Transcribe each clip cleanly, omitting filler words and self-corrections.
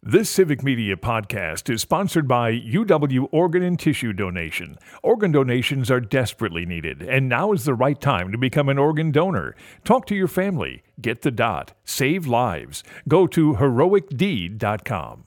This Civic Media podcast is sponsored by UW Organ and Tissue Donation. Organ donations are desperately needed, and now is the right time to become an organ donor. Talk to your family. Get the dot. Save lives. Go to heroicdeed.com.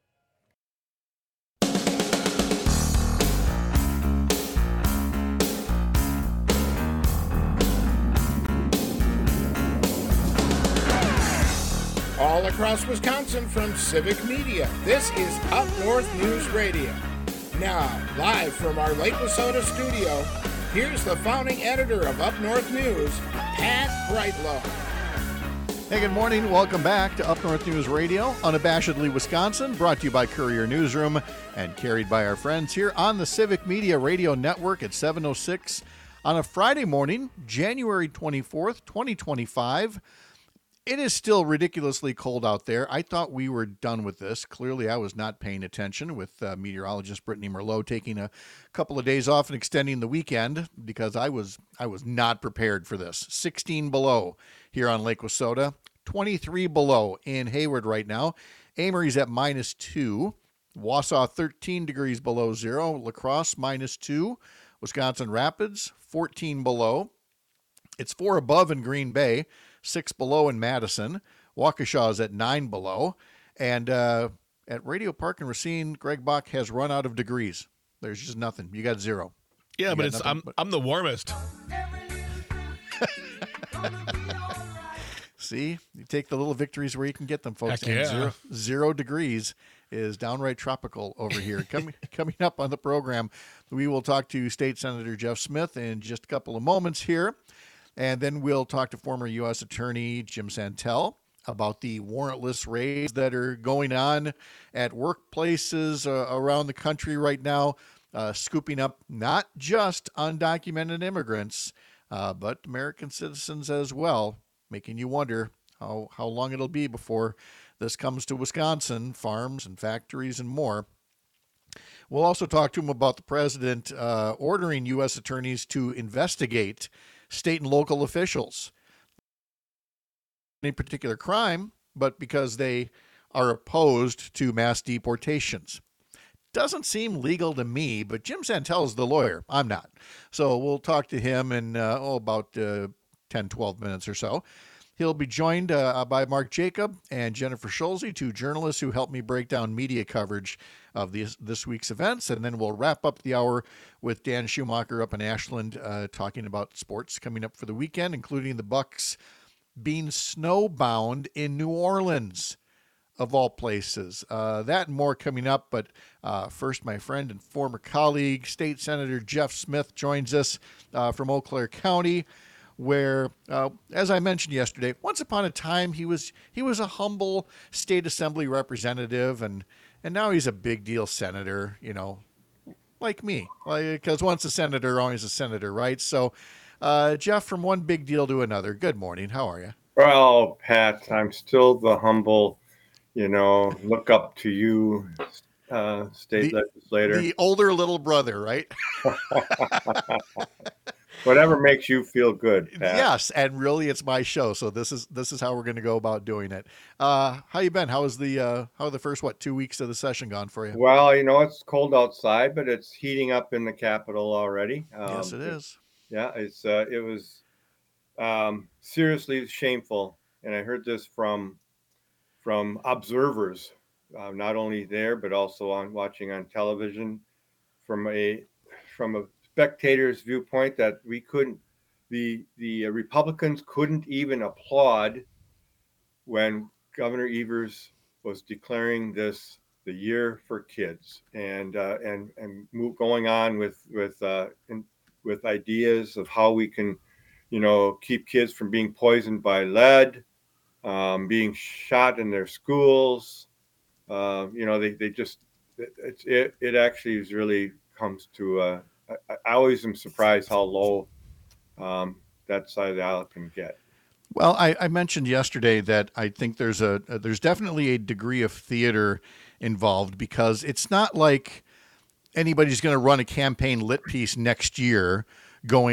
All across Wisconsin from Civic Media, this is Up North News Radio. Now, live from our Lake Wissota studio, here's the founding editor of Up North News, Pat Brightlow. Hey, good morning. Welcome back to Up North News Radio, unabashedly Wisconsin, brought to you by Courier Newsroom and carried by our friends here on the Civic Media Radio Network at 7:06 on a Friday morning, January 24th, 2025. It is still ridiculously cold out there. I thought we were done with this. Clearly, I was not paying attention with meteorologist Brittany Merlot taking a couple of days off and extending the weekend because I was not prepared for this. 16 below here on Lake Wissota, 23 below in Hayward right now. Amory's at -2. Wausau 13 degrees below zero. La Crosse -2. Wisconsin Rapids 14 below. It's 4 above in Green Bay. 6 below in Madison. Waukesha is at 9 below. And at Radio Park in Racine, Greg Bach has run out of degrees. There's just nothing. You got 0. Yeah, but I'm the warmest. See, you take the little victories where you can get them, folks. Heck yeah. And 0 degrees is downright tropical over here. Coming up on the program, we will talk to State Senator Jeff Smith in just a couple of moments here. And then we'll talk to former U.S. Attorney Jim Santel about the warrantless raids that are going on at workplaces around the country right now, scooping up not just undocumented immigrants, but American citizens as well, making you wonder how long it'll be before this comes to Wisconsin, farms and factories and more. We'll also talk to him about the president ordering U.S. attorneys to investigate state and local officials. Any particular crime, but because they are opposed to mass deportations. Doesn't seem legal to me, but Jim Santel is the lawyer. I'm not. So we'll talk to him in about 10, 12 minutes or so. He'll be joined by Mark Jacob and Jennifer Schulze, two journalists who helped me break down media coverage of this week's events. And then we'll wrap up the hour with Dan Schumacher up in Ashland talking about sports coming up for the weekend, including the Bucks being snowbound in New Orleans, of all places. That and more coming up. But first, my friend and former colleague, State Senator Jeff Smith, joins us from Eau Claire County, where, as I mentioned yesterday, once upon a time he was a humble state assembly representative, and now he's a big deal senator, like me, because once a senator, always a senator, right? So, Jeff, from one big deal to another, good morning. How are you? Well, Pat, I'm still the humble, look up to you, state legislator. The older little brother, right? Whatever makes you feel good, Pat. Yes, and really, it's my show, so this is how we're going to go about doing it. How you been? How are the first 2 weeks of the session gone for you? Well, it's cold outside, but it's heating up in the Capitol already. Yes, it is. Yeah, it was seriously shameful, and I heard this from observers, not only there but also watching on television, from a spectator's viewpoint, that we couldn't, the Republicans couldn't even applaud when Governor Evers was declaring this the year for kids, and going on with ideas of how we can, keep kids from being poisoned by lead, being shot in their schools. They just, it actually is really comes to I always am surprised how low that side of the aisle can get. Well, I mentioned yesterday that I think there's definitely a degree of theater involved, because it's not like anybody's going to run a campaign lit piece next year going,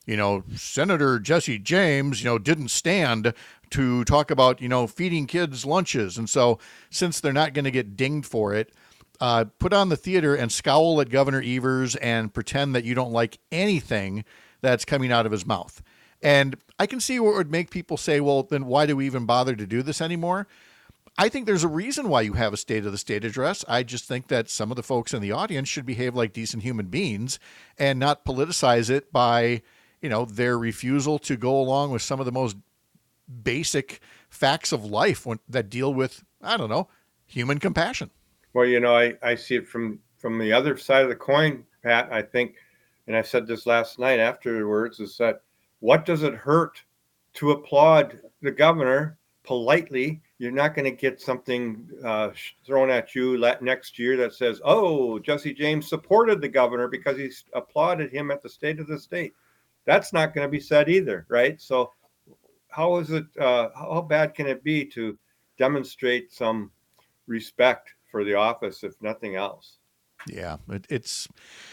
Senator Jesse James, didn't stand to talk about, feeding kids lunches. And so since they're not going to get dinged for it, put on the theater and scowl at Governor Evers and pretend that you don't like anything that's coming out of his mouth. And I can see what would make people say, well, then why do we even bother to do this anymore? I think there's a reason why you have a State of the State address. I just think that some of the folks in the audience should behave like decent human beings and not politicize it by, their refusal to go along with some of the most basic facts of life that deal with, human compassion. Well, I see it from the other side of the coin, Pat. I think, and I said this last night afterwards, is that what does it hurt to applaud the governor politely? You're not going to get something thrown at you next year that says, oh, Jesse James supported the governor because he applauded him at the State of the State. That's not going to be said either, right? So how is it, how bad can it be to demonstrate some respect for the office, if nothing else? Yeah, it's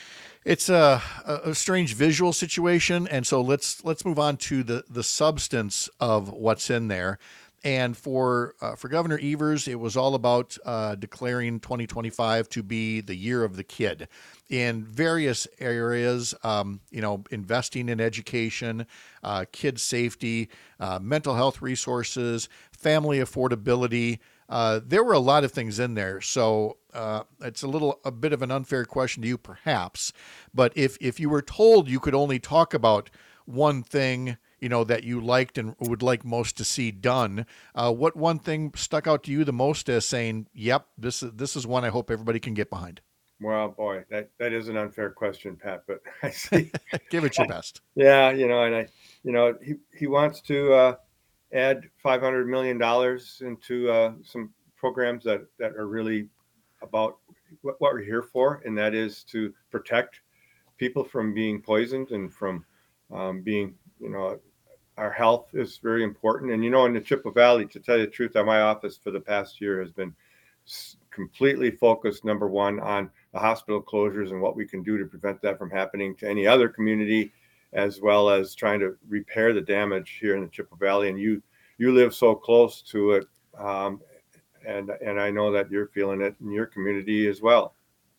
a strange visual situation. And so let's move on to the substance of what's in there. And for Governor Evers, it was all about declaring 2025 to be the year of the kid in various areas, investing in education, kid safety, mental health resources, family affordability. There were a lot of things in there. So it's a bit of an unfair question to you, perhaps. But if you were told you could only talk about one thing, that you liked and would like most to see done, what one thing stuck out to you the most as saying, yep, this is one I hope everybody can get behind? Well, boy, that is an unfair question, Pat, but I see. Give it your best. Yeah, and he wants to add $500 million into some programs that are really about what we're here for, and that is to protect people from being poisoned and from being, our health is very important. And, in the Chippewa Valley, to tell you the truth, my office for the past year has been completely focused, number one, on the hospital closures and what we can do to prevent that from happening to any other community, as well as trying to repair the damage here in the Chippewa Valley. And you live so close to it, and I know that you're feeling it in your community as well.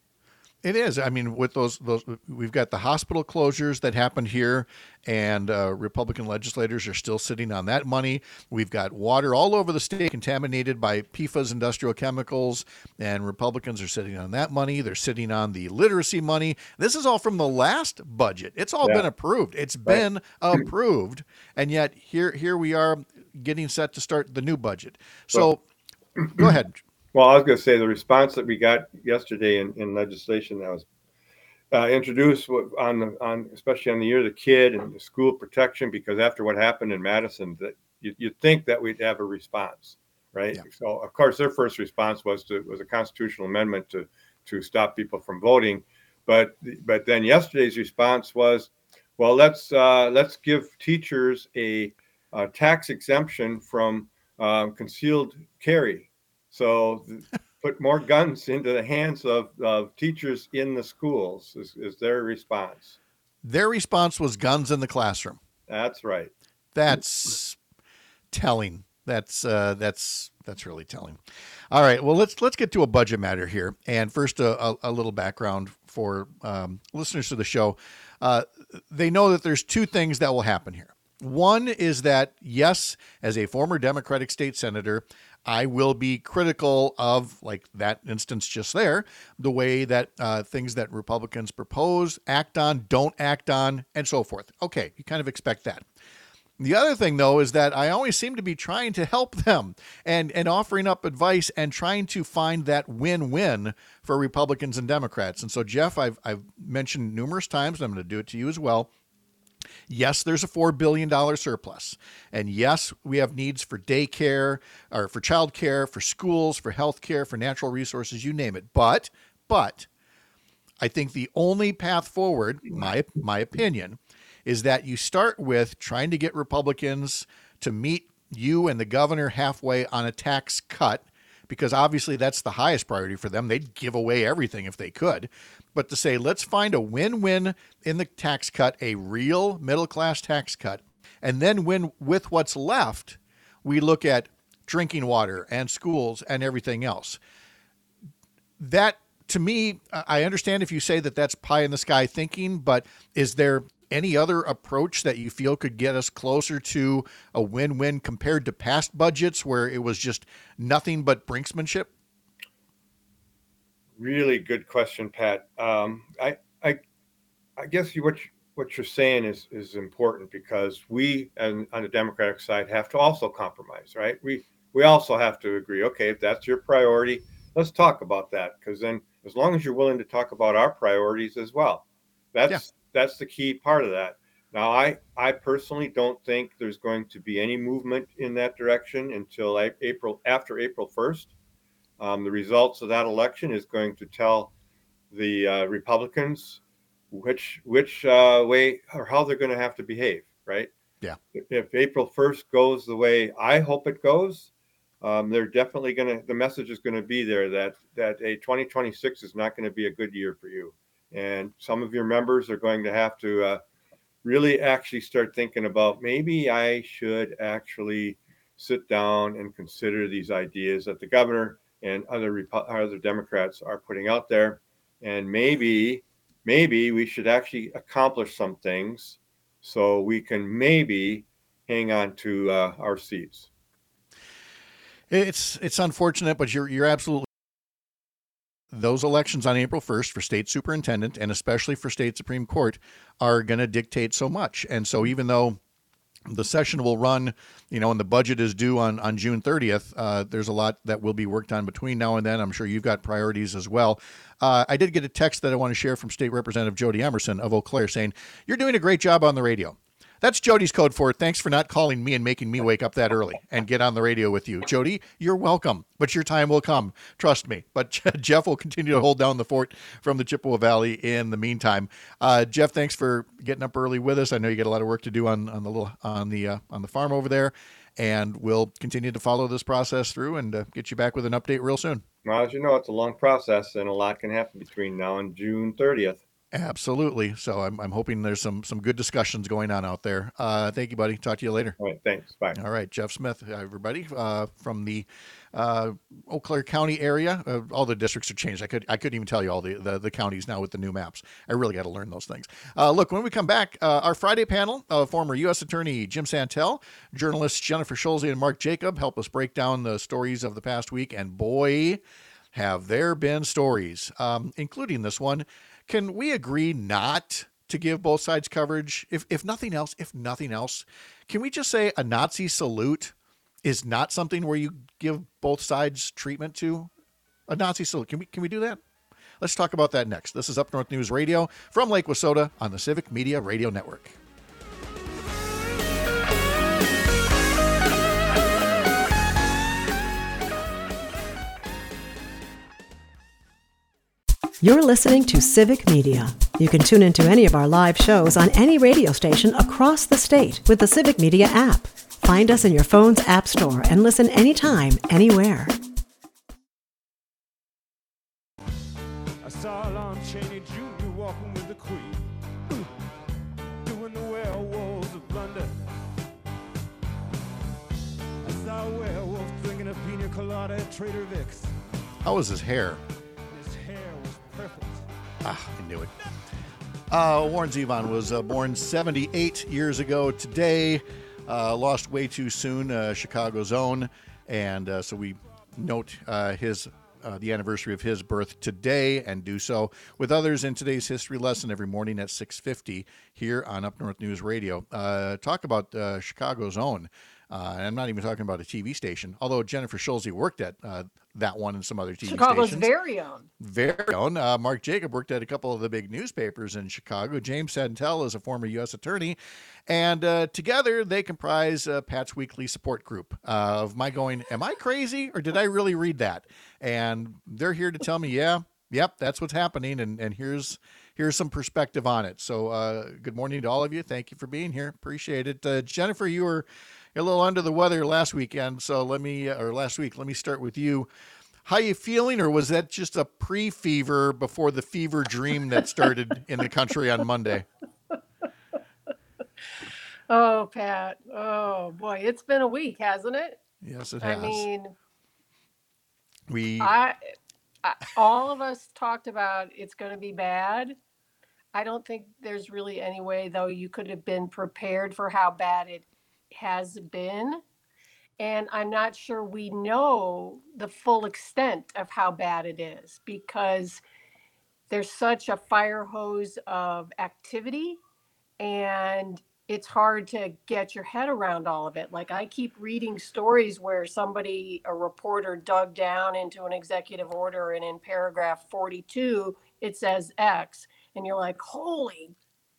It is. I mean, with those, we've got the hospital closures that happened here, and Republican legislators are still sitting on that money. We've got water all over the state contaminated by PFAS industrial chemicals, and Republicans are sitting on that money. They're sitting on the literacy money. This is all from the last budget. It's all been approved. It's been approved, and yet here we are getting set to start the new budget. So, go ahead. Well, I was going to say the response that we got yesterday in legislation that was introduced on especially on the year of the kid and the school protection, because after what happened in Madison, that you'd think that we'd have a response, right? Yeah. So, of course, their first response was a constitutional amendment to stop people from voting, but then yesterday's response was, well, let's give teachers a tax exemption from concealed carry. So put more guns into the hands of teachers in the schools is their response. Their response was guns in the classroom. That's right. That's telling. That's really telling. All right. Well, let's get to a budget matter here. And first, a little background for listeners to the show. They know that there's two things that will happen here. One is that, yes, as a former Democratic state senator, I will be critical of, like that instance just there, the way that things that Republicans propose, act on, don't act on, and so forth. Okay, you kind of expect that. The other thing, though, is that I always seem to be trying to help them and offering up advice and trying to find that win-win for Republicans and Democrats. And so, Jeff, I've mentioned numerous times, and I'm going to do it to you as well. Yes, there's a $4 billion surplus. And yes, we have needs for daycare, or for childcare, for schools, for healthcare, for natural resources, you name it. But I think the only path forward, my opinion, is that you start with trying to get Republicans to meet you and the governor halfway on a tax cut, because obviously that's the highest priority for them. They'd give away everything if they could. But to say, let's find a win-win in the tax cut, a real middle-class tax cut, and then with what's left, we look at drinking water and schools and everything else. That, to me, I understand if you say that that's pie in the sky thinking, but is there any other approach that you feel could get us closer to a win-win compared to past budgets where it was just nothing but brinksmanship? Really good question, Pat. I guess what you're saying is important, because we on the Democratic side have to also compromise, right? We also have to agree, okay, if that's your priority, let's talk about that, because then as long as you're willing to talk about our priorities as well, that's the key part of that. Now, I personally don't think there's going to be any movement in that direction until after April 1st. The results of that election is going to tell the Republicans which way or how they're going to have to behave, right? Yeah. If April 1st goes the way I hope it goes, they're definitely the message is going to be there that a 2026 is not going to be a good year for you. And some of your members are going to have to really actually start thinking about, maybe I should actually sit down and consider these ideas that the governor and other Democrats are putting out there. And maybe we should actually accomplish some things so we can maybe hang on to our seats. It's unfortunate, but you're absolutely. Those elections on April 1st for state superintendent and especially for state Supreme Court are going to dictate so much. And so even though the session will run, and the budget is due on June 30th, there's a lot that will be worked on between now and then. I'm sure you've got priorities as well. I did get a text that I want to share from State Representative Jody Emerson of Eau Claire saying, "You're doing a great job on the radio." That's Jody's code for it. Thanks for not calling me and making me wake up that early and get on the radio with you. Jody, you're welcome, but your time will come. Trust me. But Jeff will continue to hold down the fort from the Chippewa Valley in the meantime. Jeff, thanks for getting up early with us. I know you got a lot of work to do on the farm over there, and we'll continue to follow this process through and get you back with an update real soon. Well, as you know, it's a long process, and a lot can happen between now and June 30th. Absolutely. So I'm hoping there's some good discussions going on out there. Thank you, buddy. Talk to you later. All right. Thanks. Bye. All right. Jeff Smith, everybody, from the Eau Claire County area. All the districts are changed. I couldn't even tell you all the counties now with the new maps. I really got to learn those things. Look, when we come back, our Friday panel, former U.S. Attorney Jim Santel, journalists Jennifer Schulze and Mark Jacob help us break down the stories of the past week. And boy, have there been stories, including this one. Can we agree not to give both sides coverage? If nothing else, can we just say a Nazi salute is not something where you give both sides treatment to? A Nazi salute. Can we do that? Let's talk about that next. This is Up North News Radio from Lake Wissota on the Civic Media Radio Network. You're listening to Civic Media. You can tune into any of our live shows on any radio station across the state with the Civic Media app. Find us in your phone's app store and listen anytime, anywhere. I saw Lon Chaney Jr. walking with the Queen, doing the werewolves of London. I saw a werewolf drinking a pina colada at Trader Vic's. How was his hair? Perfect. I knew it. Warren Zevon was born 78 years ago today. Lost way too soon, Chicago's own. And so we note the anniversary of his birth today and do so with others in today's history lesson every morning at 6:50 here on Up North News Radio. Talk about Chicago's own. I'm not even talking about a TV station, although Jennifer Schulze worked at that one and some other TV Chicago's stations. very own. Very own. Mark Jacob worked at a couple of the big newspapers in Chicago. James Santel is a former U.S. attorney. And together they comprise Pat's weekly support group of my going, am I crazy or did I really read that? And they're here to tell me, yep, that's what's happening. And here's some perspective on it. So good morning to all of you. Thank you for being here. Appreciate it. Jennifer, you were a little under the weather last week. Let me start with you. how you feeling, or was that just a pre-fever before the fever dream that started in the country on Monday? Oh, Pat. Oh, boy. It's been a week, hasn't it? Yes, it has. I mean, we all of us talked about it's going to be bad. I don't think there's really any way, though, you could have been prepared for how bad it has been. And I'm not sure we know the full extent of how bad it is, because there's such a fire hose of activity, and it's hard to get your head around all of it. Like, I keep reading stories where a reporter dug down into an executive order, and in paragraph 42, it says X. And you're like, holy.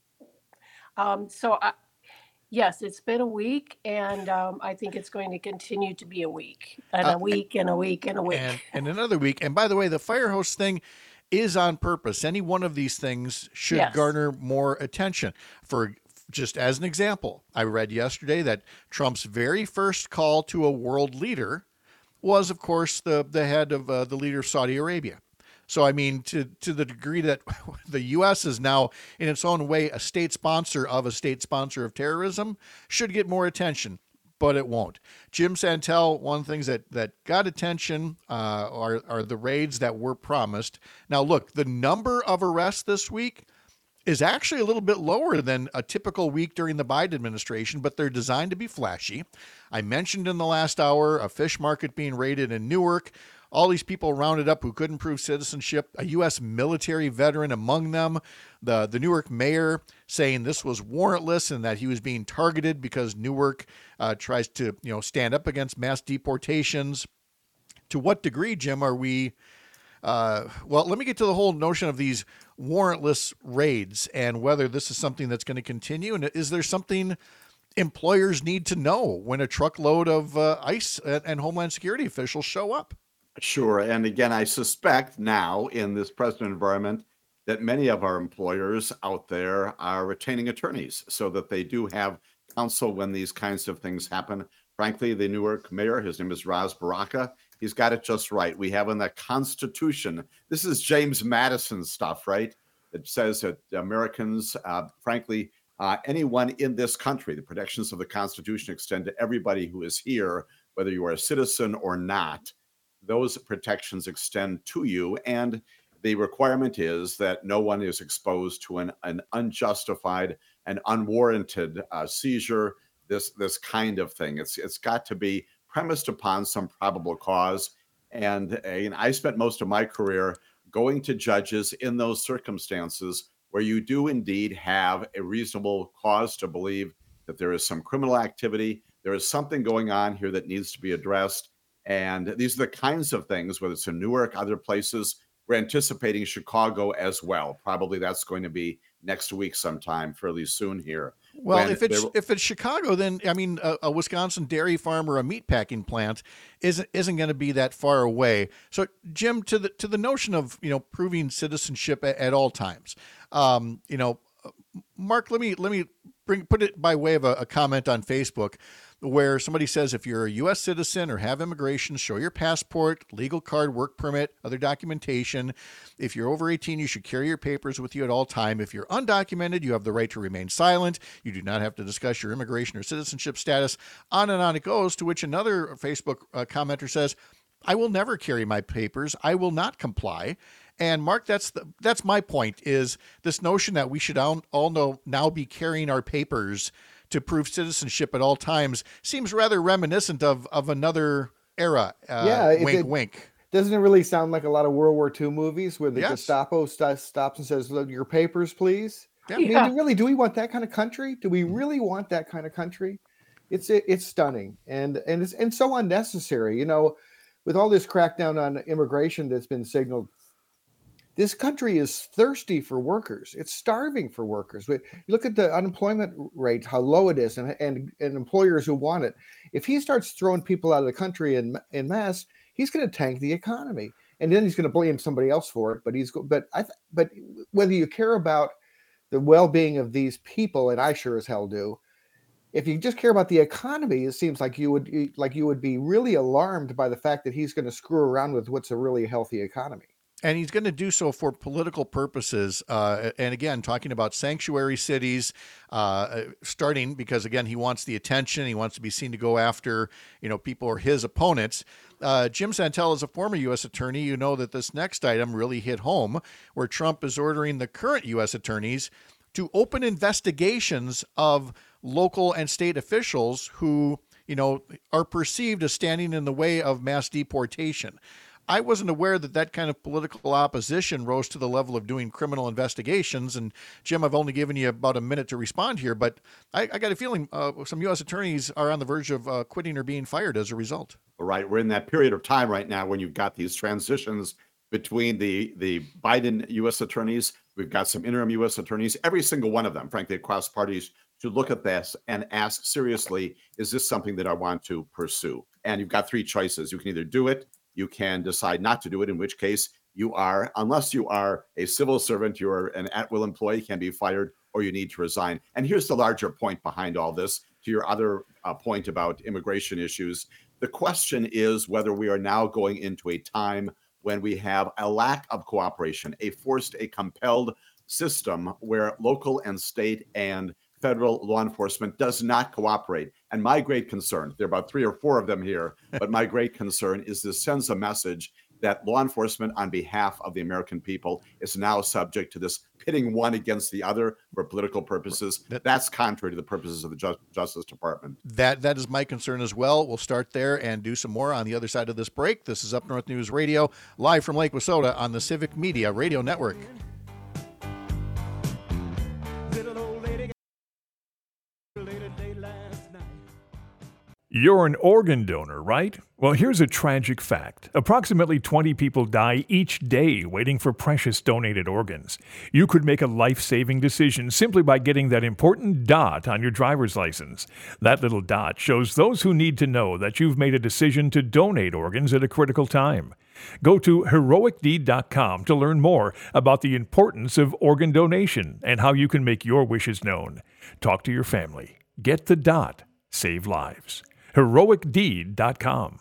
Yes, it's been a week, and I think it's going to continue to be a week, and a week, and a week, and a week. And another week. And by the way, the fire hose thing is on purpose. Any one of these things should garner more attention. For just as an example, I read yesterday that Trump's very first call to a world leader was, of course, the head of the leader of Saudi Arabia. So, I mean, to the degree that the U.S. is now, in its own way, a state sponsor of terrorism, should get more attention, but it won't. Jim Santel, one of the things that got attention are the raids that were promised. Now, look, the number of arrests this week is actually a little bit lower than a typical week during the Biden administration, but they're designed to be flashy. I mentioned in the last hour a fish market being raided in Newark. All these people rounded up who couldn't prove citizenship, a U.S. military veteran among them, the Newark mayor saying this was warrantless and that he was being targeted because Newark tries to stand up against mass deportations. To what degree, Jim, are we... well, let me get to the whole notion of these warrantless raids and whether this is something that's going to continue. And is there something employers need to know when a truckload of ICE and Homeland Security officials show up? Sure. And again, I suspect now in this present environment that many of our employers out there are retaining attorneys so that they do have counsel when these kinds of things happen. Frankly, the Newark mayor, his name is Ras Baraka, he's got it just right. We have in the Constitution, this is James Madison stuff, right? It says that Americans, frankly, anyone in this country, the protections of the Constitution extend to everybody who is here, whether you are a citizen or not. Those protections extend to you, and the requirement is that no one is exposed to an unjustified and unwarranted seizure, this kind of thing. It's got to be premised upon some probable cause. And I spent most of my career going to judges in those circumstances where you do indeed have a reasonable cause to believe that there is some criminal activity, there is something going on here that needs to be addressed. And these are the kinds of things, whether it's in Newark, other places, we're anticipating Chicago as well. Probably that's going to be next week sometime, fairly soon here. Well, if it's Chicago, then I mean, a Wisconsin dairy farm or a meatpacking plant isn't going to be that far away. So, Jim, to the notion of proving citizenship at all times, Mark, let me put it by way of a comment on Facebook, where somebody says if you're a U.S. citizen or have immigration, show your passport, legal card, work permit, other documentation. If you're over 18, you should carry your papers with you at all time. If you're undocumented, you have the right to remain silent. You do not have to discuss your immigration or citizenship status. On and on it goes, to which another Facebook commenter says, I will never carry my papers. I will not comply. And Mark, that's my point, is this notion that we should all now be carrying our papers to prove citizenship at all times seems rather reminiscent of another era. Wink. Doesn't it really sound like a lot of World War II movies where the Gestapo stops and says, your papers, please? Yeah. I mean, do we want that kind of country? Do we really want that kind of country? It's stunning and so unnecessary. With all this crackdown on immigration that's been signaled, this country is thirsty for workers. It's starving for workers. You look at the unemployment rate, how low it is, and employers who want it. If he starts throwing people out of the country in mass, he's going to tank the economy, and then he's going to blame somebody else for it. But whether you care about the well-being of these people, and I sure as hell do, if you just care about the economy, it seems like you would be really alarmed by the fact that he's going to screw around with what's a really healthy economy. And he's going to do so for political purposes. And again, talking about sanctuary cities, starting because, again, he wants the attention. He wants to be seen to go after, people or his opponents. Jim Santel is a former U.S. attorney. You know that this next item really hit home, where Trump is ordering the current U.S. attorneys to open investigations of local and state officials who, are perceived as standing in the way of mass deportation. I wasn't aware that kind of political opposition rose to the level of doing criminal investigations. And Jim, I've only given you about a minute to respond here, but I got a feeling some U.S. attorneys are on the verge of quitting or being fired as a result. Right. We're in that period of time right now when you've got these transitions between the Biden U.S. attorneys. We've got some interim U.S. attorneys, every single one of them, frankly, across parties, to look at this and ask seriously, is this something that I want to pursue? And you've got three choices. You can either do it, you can decide not to do it, in which case you are, unless you are a civil servant, you're an at-will employee, can be fired, or you need to resign. And here's the larger point behind all this, to your other point about immigration issues. The question is whether we are now going into a time when we have a lack of cooperation, a compelled system where local and state and federal law enforcement does not cooperate. And my great concern, there are about 3 or 4 of them here, but my great concern is this sends a message that law enforcement on behalf of the American people is now subject to this pitting one against the other for political purposes. That's contrary to the purposes of the Justice Department. That is my concern as well. We'll start there and do some more on the other side of this break. This is Up North News Radio, live from Lake Wissota on the Civic Media Radio Network. You're an organ donor, right? Well, here's a tragic fact. Approximately 20 people die each day waiting for precious donated organs. You could make a life-saving decision simply by getting that important dot on your driver's license. That little dot shows those who need to know that you've made a decision to donate organs at a critical time. Go to heroicdeed.com to learn more about the importance of organ donation and how you can make your wishes known. Talk to your family. Get the dot. Save lives. heroicdeed.com.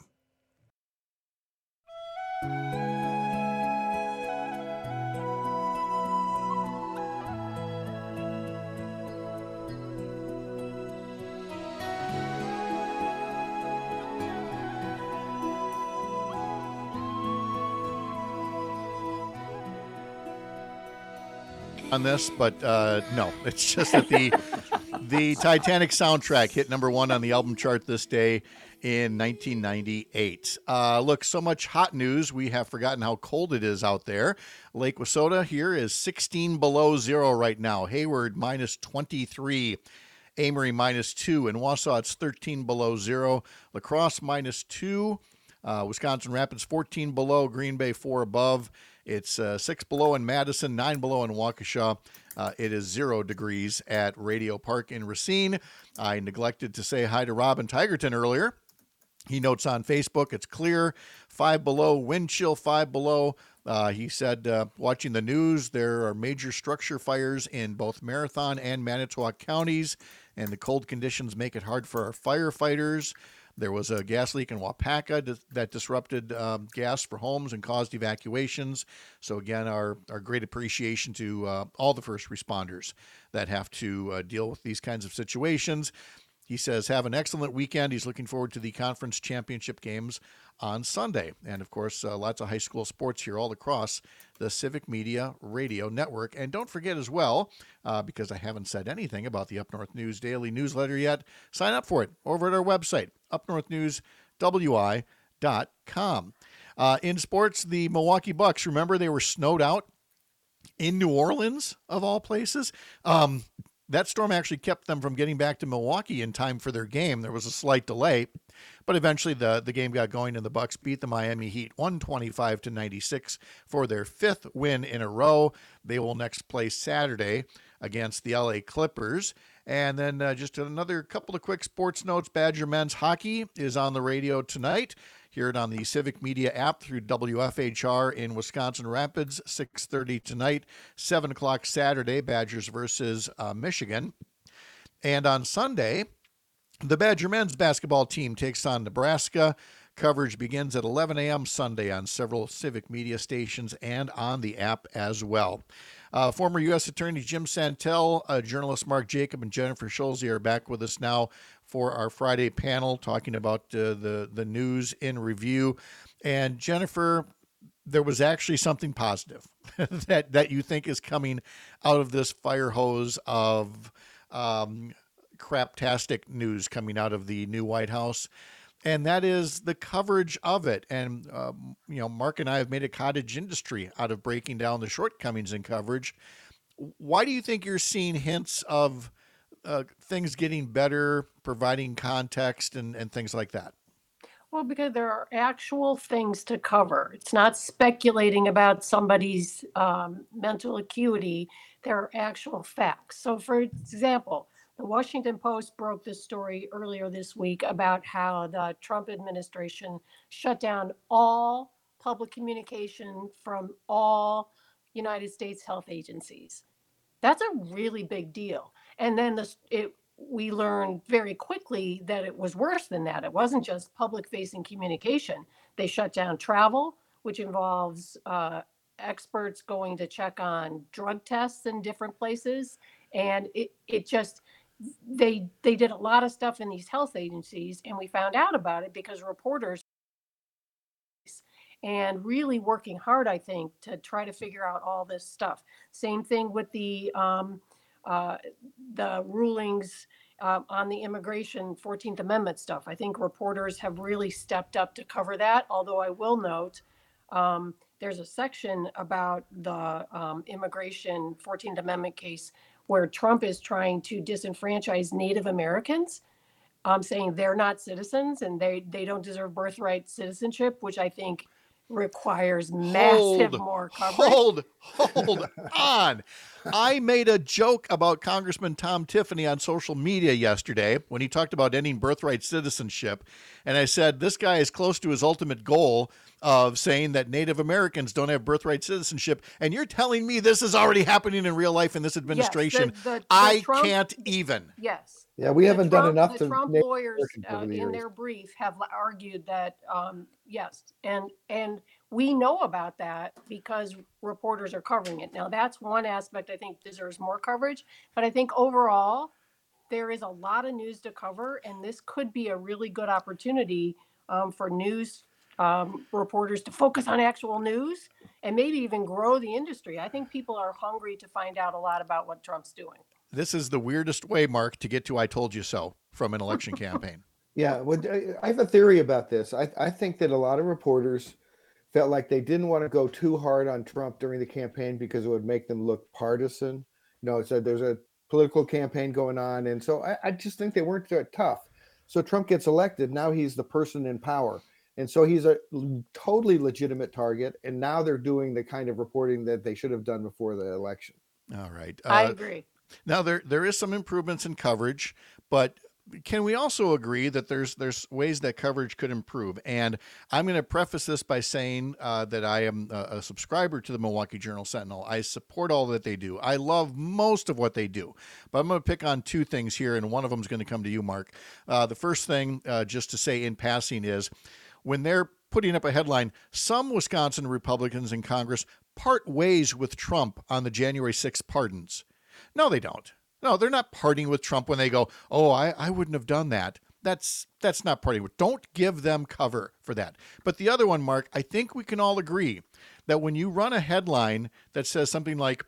On this, but no, it's just that the Titanic soundtrack hit number 1 on the album chart this day in 1998. Look, so much hot news. We have forgotten how cold it is out there. Lake Wissota here is 16 below zero right now. Hayward minus 23. Amory minus 2. In Wausau, it's 13 below zero. La Crosse minus 2. Wisconsin Rapids 14 below. Green Bay 4 above. It's 6 below in Madison, 9 below in Waukesha. It is 0 degrees at Radio Park in Racine. I neglected to say hi to Robin Tigerton earlier. He notes on Facebook, it's clear, 5 below, wind chill 5 below. He said, watching the news, there are major structure fires in both Marathon and Manitowoc counties, and the cold conditions make it hard for our firefighters. There was a gas leak in Wapaka that disrupted gas for homes and caused evacuations. So again, our great appreciation to all the first responders that have to deal with these kinds of situations. He says, have an excellent weekend. He's looking forward to the conference championship games on Sunday. And, of course, lots of high school sports here all across the Civic Media Radio Network. And don't forget as well, because I haven't said anything about the Up North News Daily newsletter yet, sign up for it over at our website, upnorthnewswi.com. In sports, the Milwaukee Bucks, remember they were snowed out in New Orleans, of all places? That storm actually kept them from getting back to Milwaukee in time for their game. There was a slight delay, but eventually the game got going and the Bucks beat the Miami Heat 125-96 for their 5th win in a row. They will next play Saturday against the LA Clippers. And then just another couple of quick sports notes. Badger men's hockey is on the radio tonight. Hear it on the Civic Media app through WFHR in Wisconsin Rapids, 6:30 tonight, 7 o'clock Saturday, Badgers versus Michigan. And on Sunday, The Badger men's basketball team takes on Nebraska. Coverage begins at 11 a.m. Sunday on several civic media stations and on the app as well. Former U.S. Attorney Jim Santel, journalist Mark Jacob, and Jennifer Schulze are back with us now for our Friday panel talking about the news in review. And Jennifer, there was actually something positive that you think is coming out of this fire hose of craptastic news coming out of the new White House. And that is the coverage of it. And, Mark and I have made a cottage industry out of breaking down the shortcomings in coverage. Why do you think you're seeing hints of things getting better, providing context and things like that? Well, because there are actual things to cover. It's not speculating about somebody's mental acuity. There are actual facts. So, for example, the Washington Post broke this story earlier this week about how the Trump administration shut down all public communication from all United States health agencies. That's a really big deal. And then we learned very quickly that it was worse than that. It wasn't just public-facing communication. They shut down travel, which involves experts going to check on drug tests in different places. And they did a lot of stuff in these health agencies, and we found out about it because reporters and really working hard, I think, to try to figure out all this stuff. Same thing with the rulings on the immigration 14th Amendment stuff. I think reporters have really stepped up to cover that, although I will note there's a section about the immigration 14th Amendment case where Trump is trying to disenfranchise Native Americans, saying they're not citizens and they don't deserve birthright citizenship, which I think requires massive more coverage. Hold on. I made a joke about Congressman Tom Tiffany on social media yesterday when he talked about ending birthright citizenship. And I said, this guy is close to his ultimate goal of saying that Native Americans don't have birthright citizenship. And you're telling me this is already happening in real life in this administration. Yes, Trump, can't even. Yes. Yeah, we haven't done enough. The Trump lawyers in their brief have argued that, yes. And we know about that because reporters are covering it. Now, that's one aspect I think deserves more coverage. But I think overall, there is a lot of news to cover. And this could be a really good opportunity for news reporters to focus on actual news and maybe even grow the industry. I think people are hungry to find out a lot about what Trump's doing. This is the weirdest way, Mark, to get to I told you so from an election campaign. Yeah, well, I have a theory about this. I think that a lot of reporters felt like they didn't want to go too hard on Trump during the campaign because it would make them look partisan. So there's a political campaign going on. And so I just think they weren't that tough. So Trump gets elected. Now he's the person in power. And so he's a totally legitimate target. And now they're doing the kind of reporting that they should have done before the election. All right. I agree. Now, there is some improvements in coverage, but can we also agree that there's ways that coverage could improve? And I'm going to preface this by saying that I am a subscriber to the Milwaukee Journal-Sentinel. I support all that they do. I love most of what they do. But I'm going to pick on two things here, and one of them is going to come to you, Mark. The first thing, just to say in passing, is when they're putting up a headline, some Wisconsin Republicans in Congress part ways with Trump on the January 6th pardons. No, they don't. No, they're not partying with Trump when they go, oh, I wouldn't have done that. That's not partying with. Don't give them cover for that. But the other one, Mark, I think we can all agree that when you run a headline that says something like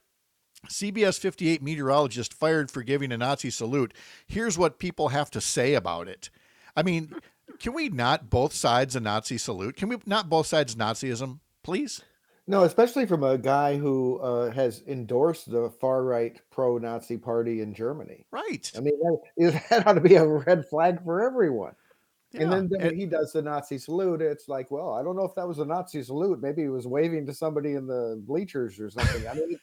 CBS 58 meteorologist fired for giving a Nazi salute, here's what people have to say about it. I mean, can we not both sides a Nazi salute? Can we not both sides Nazism, please? No, especially from a guy who has endorsed the far-right pro-Nazi party in Germany. Right. I mean, that ought to be a red flag for everyone. Yeah. And then when he does the Nazi salute, it's like, well, I don't know if that was a Nazi salute. Maybe he was waving to somebody in the bleachers or something. I mean,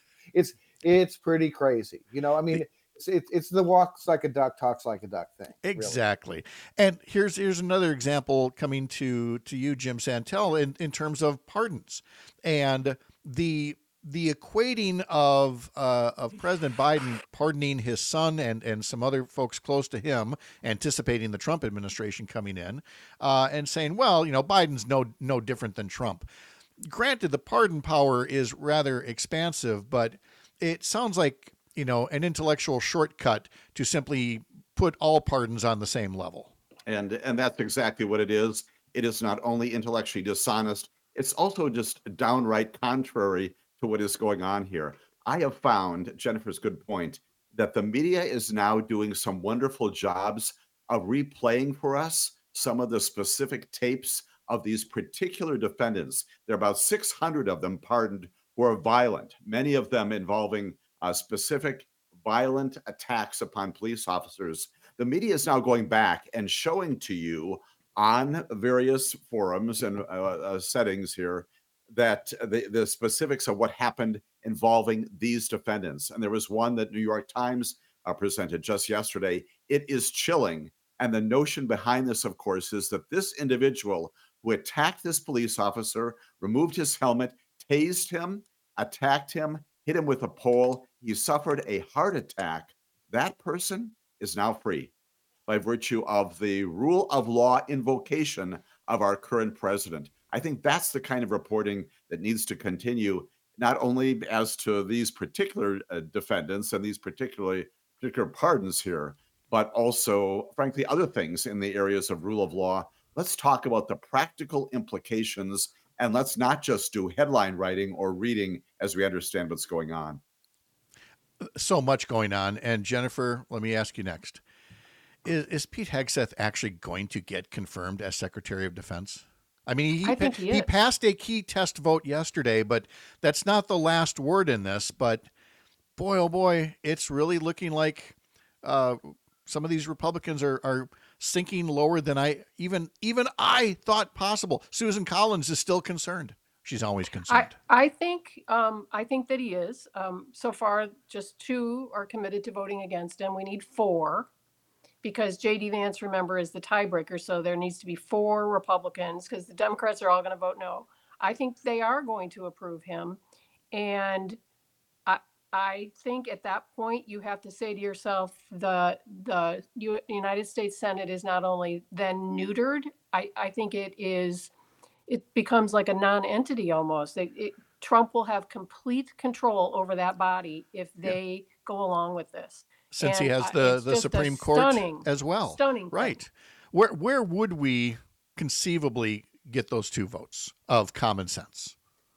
it's pretty crazy. I mean, it's the walks like a duck, talks like a duck thing. Exactly. Really. And here's another example coming to you, Jim Santel, in terms of pardons and the the equating of President Biden pardoning his son and some other folks close to him, anticipating the Trump administration coming in, and saying, well, Biden's no different than Trump. Granted, the pardon power is rather expansive, but it sounds like an intellectual shortcut to simply put all pardons on the same level. And that's exactly what it is. It is not only intellectually dishonest, it's also just downright contrary to what is going on here. I have found, Jennifer's good point, that the media is now doing some wonderful jobs of replaying for us some of the specific tapes of these particular defendants. There are about 600 of them pardoned who are violent, many of them involving specific violent attacks upon police officers. The media is now going back and showing to you on various forums and settings here that the specifics of what happened involving these defendants. And there was one that New York Times presented just yesterday. It is chilling. And the notion behind this, of course, is that this individual who attacked this police officer, removed his helmet, tased him, attacked him, hit him with a pole, he suffered a heart attack. That person is now free by virtue of the rule of law invocation of our current president. I think that's the kind of reporting that needs to continue, not only as to these particular defendants and these particular pardons here, but also, frankly, other things in the areas of rule of law. Let's talk about the practical implications, and let's not just do headline writing or reading as we understand what's going on. So much going on. And Jennifer, let me ask you next. Is Pete Hegseth actually going to get confirmed as Secretary of Defense? I mean, he passed a key test vote yesterday, but that's not the last word in this. But boy, oh boy, it's really looking like some of these Republicans are sinking lower than I thought possible. Susan Collins is still concerned. She's always concerned. I think that he is. So far, just 2 are committed to voting against him. We need 4. Because J.D. Vance, remember, is the tiebreaker. So there needs to be 4 Republicans because the Democrats are all going to vote no. I think they are going to approve him. And I think at that point, you have to say to yourself, the United States Senate is not only then neutered, I think it becomes like a non-entity almost. Trump will have complete control over that body if they go along with this. Since he has the Supreme Court as well. Stunning. Right. Where would we conceivably get those 2 votes of common sense?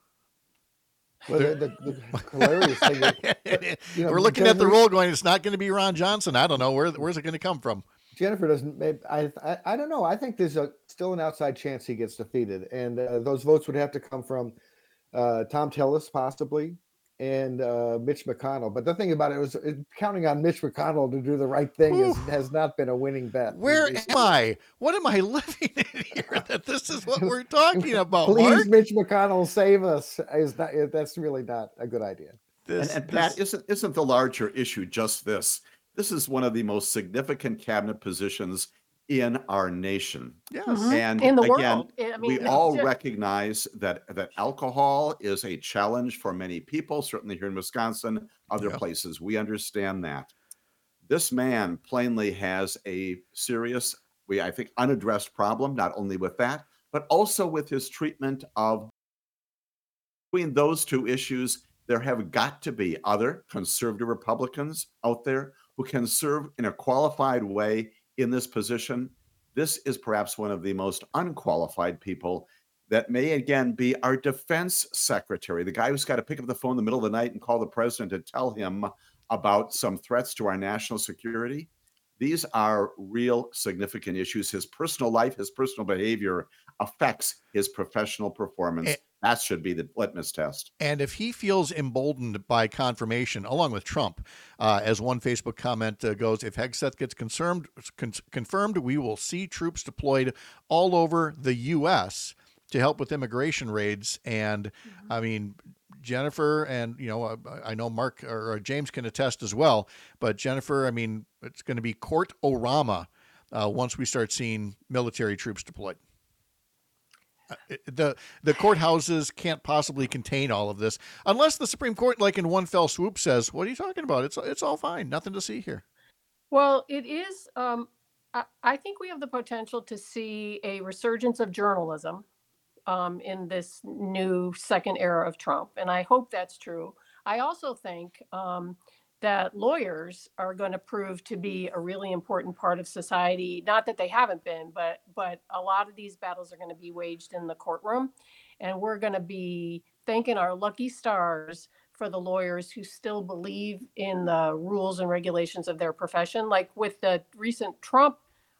Well, the hilarious thing is, we're looking at the roll going, it's not going to be Ron Johnson. I don't know. Where's it going to come from? Jennifer doesn't. I don't know. I think there's still an outside chance he gets defeated. And those votes would have to come from Tom Tillis, possibly, and Mitch McConnell. But the thing about it was counting on Mitch McConnell to do the right thing has not been a winning bet. Where am I? What am I living in here that this is what we're talking about? Please, Mark? Mitch McConnell, save us. That's really not a good idea. And Pat, isn't the larger issue just this? This is one of the most significant cabinet positions in our nation. Yes. And in the again, world. I mean, we all recognize that alcohol is a challenge for many people, certainly here in Wisconsin, other places. We understand that. This man plainly has a serious, I think, unaddressed problem, not only with that, but also with his treatment of. Between those 2 issues, there have got to be other conservative Republicans out there who can serve in a qualified way in this position. This is perhaps one of the most unqualified people that may again be our defense secretary, the guy who's got to pick up the phone in the middle of the night and call the president and tell him about some threats to our national security. These are real significant issues. His personal life, his personal behavior affects his professional performance. That should be the litmus test. And if he feels emboldened by confirmation, along with Trump, as one Facebook comment goes, if Hegseth gets confirmed, we will see troops deployed all over the U.S. to help with immigration raids. And I mean, Jennifer, and I know Mark or James can attest as well, but Jennifer, I mean, it's going to be court-orama once we start seeing military troops deployed. the courthouses can't possibly contain all of this unless the Supreme Court, like in one fell swoop, says, "What are you talking about? It's all fine. Nothing to see here." Well, it is. I think we have the potential to see a resurgence of journalism in this new second era of Trump, and I hope that's true. I also think that lawyers are going to prove to be a really important part of society. Not that they haven't been, but a lot of these battles are going to be waged in the courtroom, and we're going to be thanking our lucky stars for the lawyers who still believe in the rules and regulations of their profession. Like with the recent Trump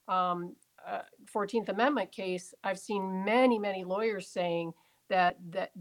14th Amendment case, I've seen many lawyers saying that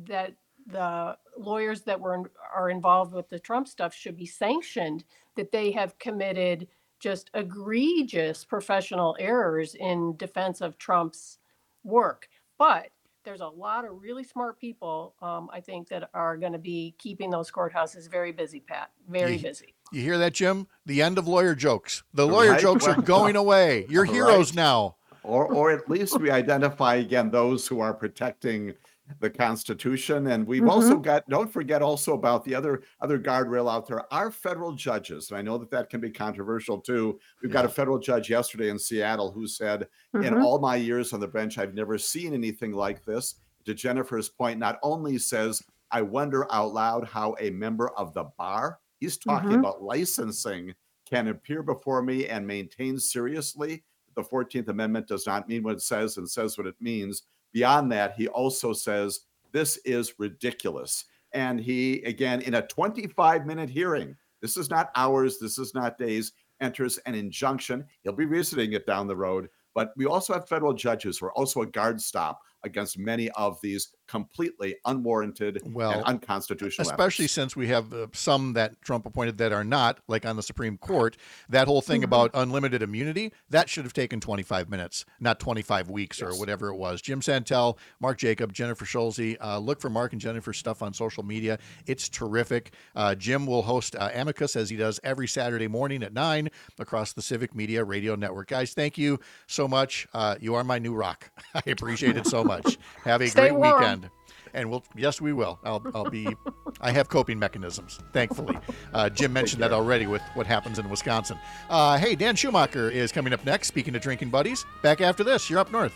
the lawyers that are involved with the Trump stuff should be sanctioned, that they have committed just egregious professional errors in defense of Trump's work. But there's a lot of really smart people, I think, that are going to be keeping those courthouses very busy, Pat. Very busy. You hear that, Jim? The end of lawyer jokes. The lawyer jokes are going away. You're heroes now. Or at least we identify again those who are protecting the Constitution. And we've also got, don't forget also about the other guardrail out there, our federal judges. And I know that can be controversial too. We've got a federal judge yesterday in Seattle who said, in all my years on the bench, I've never seen anything like this. To Jennifer's point, not only says, I wonder out loud how a member of the bar, he's talking about licensing, can appear before me and maintain seriously. The 14th Amendment does not mean what it says and says what it means. Beyond that, he also says, this is ridiculous. And he, again, in a 25-minute hearing, this is not hours, this is not days, enters an injunction. He'll be revisiting it down the road. But we also have federal judges who are also a guard stop against many of these completely unwarranted and unconstitutional especially efforts. Since we have some that Trump appointed that are not, like on the Supreme Court. That whole thing about unlimited immunity, that should have taken 25 minutes, not 25 weeks or whatever it was. Jim Santel, Mark Jacob, Jennifer Schulze. Look for Mark and Jennifer's stuff on social media. It's terrific. Jim will host Amicus, as he does every Saturday morning at 9 across the Civic Media Radio Network. Guys, thank you so much. You are my new rock. I appreciate it so much. Have a great weekend. And we will. I have coping mechanisms, thankfully. Jim mentioned that already with what happens in Wisconsin. Hey, Dan Schumacher is coming up next. Speaking of drinking buddies, back after this. You're up north.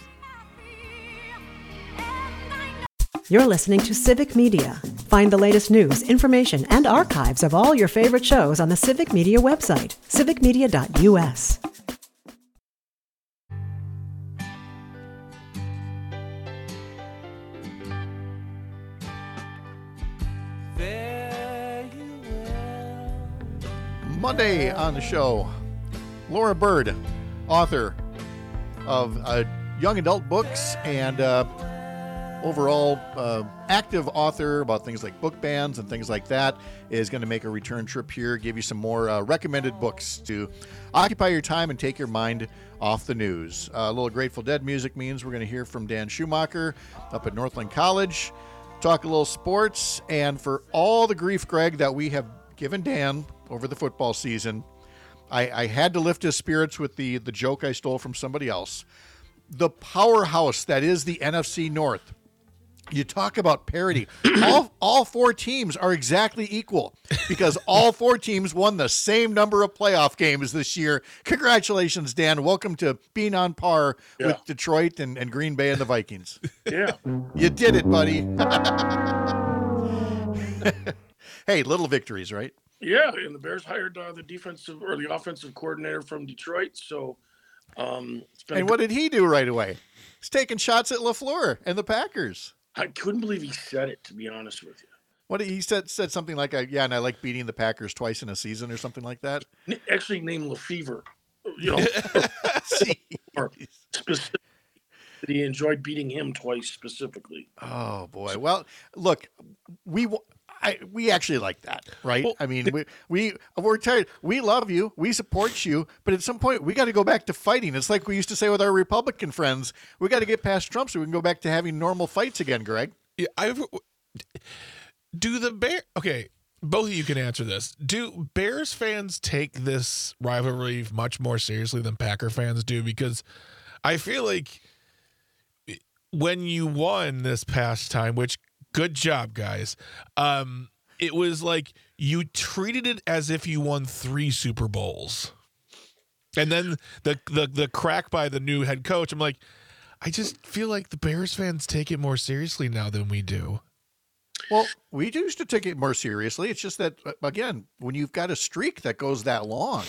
You're listening to Civic Media. Find the latest news, information, and archives of all your favorite shows on the Civic Media website, civicmedia.us. Monday on the show, Laura Bird, author of young adult books and overall active author about things like book bans and things like that, is going to make a return trip here, give you some more recommended books to occupy your time and take your mind off the news. A little Grateful Dead music means we're going to hear from Dan Schumacher up at Northland College, talk a little sports, and for all the grief, Greg, that we have given Dan over the football season, I had to lift his spirits with the joke I stole from somebody else. The powerhouse that is the NFC North. You talk about parity. All four teams are exactly equal because all four teams won the same number of playoff games this year. Congratulations, Dan. Welcome to being on par with Detroit and Green Bay and the Vikings. Yeah. You did it, buddy. Hey, little victories, right? Yeah, and the Bears hired the offensive coordinator from Detroit. So, and what did he do right away? He's taking shots at LaFleur and the Packers. I couldn't believe he said it, to be honest with you. What he said something like, and I like beating the Packers twice in a season or something like that. Actually, named LeFever. Or specifically, he enjoyed beating him twice specifically. Oh boy! Well, look, we actually like that, right? Well, I mean, we're tired. We love you. We support you. But at some point, we got to go back to fighting. It's like we used to say with our Republican friends. We got to get past Trump so we can go back to having normal fights again, Greg. Yeah, okay, both of you can answer this. Do Bears fans take this rivalry much more seriously than Packer fans do? Because I feel like when you won this past time, which good job, guys. It was like you treated it as if you won 3 Super Bowls. And then the crack by the new head coach, I'm like, I just feel like the Bears fans take it more seriously now than we do. Well, we used to take it more seriously. It's just that, again, when you've got a streak that goes that long,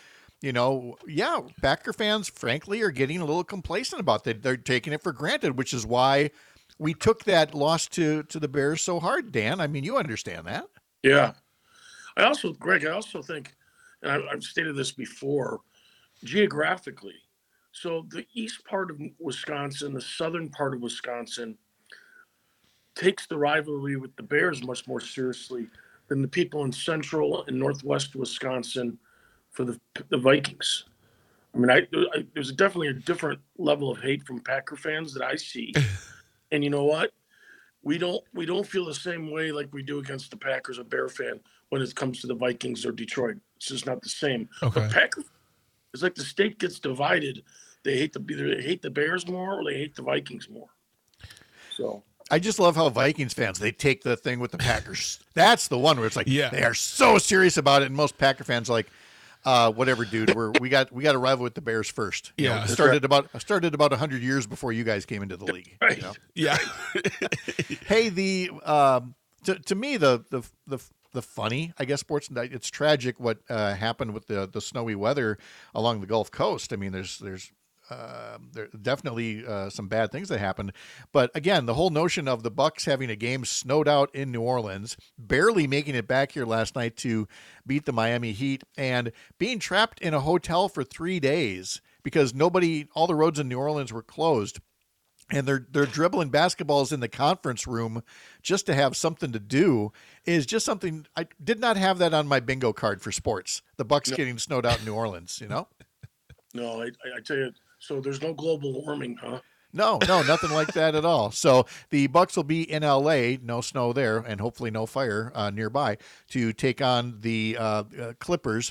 Packer fans, frankly, are getting a little complacent about it. They're taking it for granted, which is why we took that loss to the Bears so hard, Dan. I mean, you understand that. Yeah. Greg, I also think, and I've stated this before, geographically. So the east part of Wisconsin, the southern part of Wisconsin, takes the rivalry with the Bears much more seriously than the people in central and northwest Wisconsin for the Vikings. I mean, there's definitely a different level of hate from Packer fans that I see. And you know what? We don't feel the same way like we do against the Packers or Bear fan when it comes to the Vikings or Detroit. It's just not the same. Okay. But Packer, it's like the state gets divided. They hate either they hate the Bears more or they hate the Vikings more. So I just love how Vikings fans, they take the thing with the Packers. That's the one where it's like, they are so serious about it. And most Packer fans are like, whatever, dude, we got to rival with the Bears first. Yeah. Started about 100 years before you guys came into the league. Right. You know? Yeah. Hey, to me, the funny, I guess, sports night, it's tragic what happened with the snowy weather along the Gulf Coast. I mean, there's there definitely some bad things that happened, but again, the whole notion of the Bucs having a game snowed out in New Orleans, barely making it back here last night to beat the Miami Heat, and being trapped in a hotel for 3 days because all the roads in New Orleans were closed. And they're dribbling basketballs in the conference room just to have something to do is just something. I did not have that on my bingo card for sports. The Bucs getting snowed out in New Orleans, No, I tell you, so there's no global warming, huh? No, nothing like that at all. So the Bucs will be in LA, no snow there, and hopefully no fire nearby to take on the Clippers.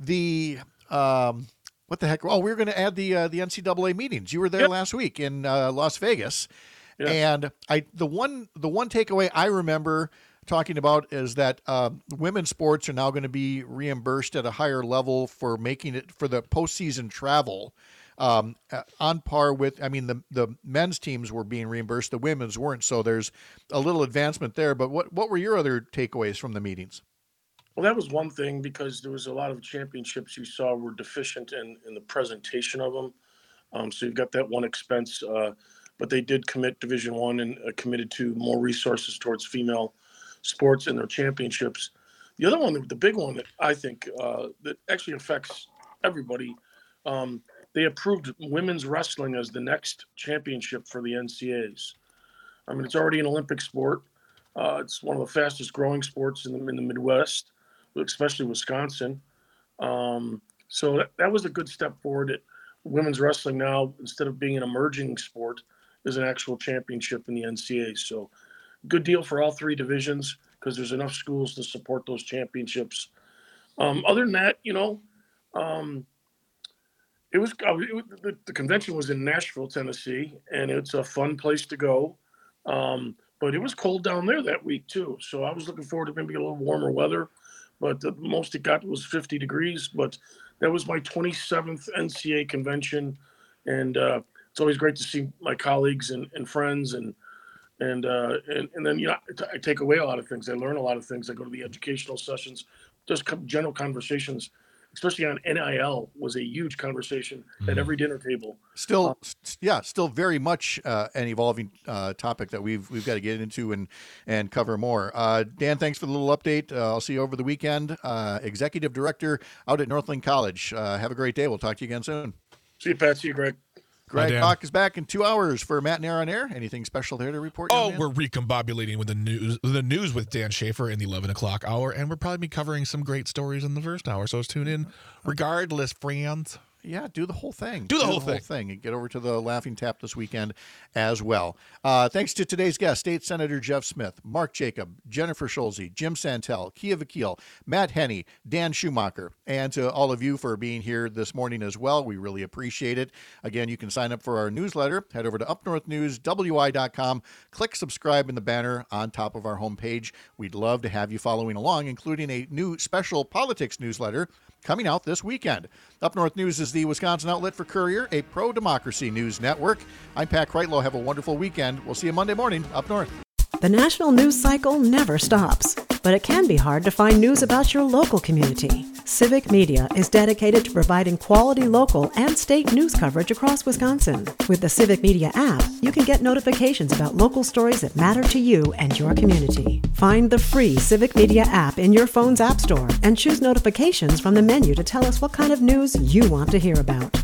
What the heck? Oh, we were going to add the NCAA meetings. You were there last week in Las Vegas, and the one takeaway I remember talking about is that women's sports are now going to be reimbursed at a higher level for making it for the postseason travel, on par with. I mean, the men's teams were being reimbursed, the women's weren't. So there's a little advancement there. But what were your other takeaways from the meetings? Well, that was one thing because there was a lot of championships you saw were deficient in the presentation of them. So you've got that one expense, but they did commit Division I and committed to more resources towards female sports in their championships. The other one, the big one that I think that actually affects everybody, they approved women's wrestling as the next championship for the NCAAs. I mean, it's already an Olympic sport. It's one of the fastest growing sports in the Midwest, especially Wisconsin. So that was a good step forward. That women's wrestling now, instead of being an emerging sport, is an actual championship in the NCAA. So good deal for all 3 divisions because there's enough schools to support those championships. Other than that, the convention was in Nashville, Tennessee, and it's a fun place to go. But it was cold down there that week too. So I was looking forward to maybe a little warmer weather, but the most it got was 50 degrees. But that was my 27th NCAA convention. And it's always great to see my colleagues and friends and then, I take away a lot of things. I learn a lot of things. I go to the educational sessions, just general conversations, especially on NIL was a huge conversation at every dinner table. Still very much an evolving topic that we've got to get into and cover more. Dan, thanks for the little update. I'll see you over the weekend. Executive Director out at Northland College. Have a great day. We'll talk to you again soon. See you, Pat. See you, Greg. Greg Bach is back in 2 hours for Matt and Aaron on Air. Anything special there to report? We're recombobulating with the news with Dan Schaefer in the 11 o'clock hour, and we'll probably be covering some great stories in the first hour. So tune in regardless, friends. Yeah, do the whole thing. Do the whole thing. And get over to the Laughing Tap this weekend as well. Thanks to today's guests, State Senator Jeff Smith, Mark Jacob, Jennifer Schulze, Jim Santel, Kia Vakil, Matt Henney, Dan Schumacher, and to all of you for being here this morning as well. We really appreciate it. Again, you can sign up for our newsletter. Head over to upnorthnewswi.com. Click subscribe in the banner on top of our homepage. We'd love to have you following along, including a new special politics newsletter coming out this weekend. Up North News is the Wisconsin outlet for Courier, a pro-democracy news network. I'm Pat Kreitlow. Have a wonderful weekend. We'll see you Monday morning up north. The national news cycle never stops, but it can be hard to find news about your local community. Civic Media is dedicated to providing quality local and state news coverage across Wisconsin. With the Civic Media app, you can get notifications about local stories that matter to you and your community. Find the free Civic Media app in your phone's app store and choose notifications from the menu to tell us what kind of news you want to hear about.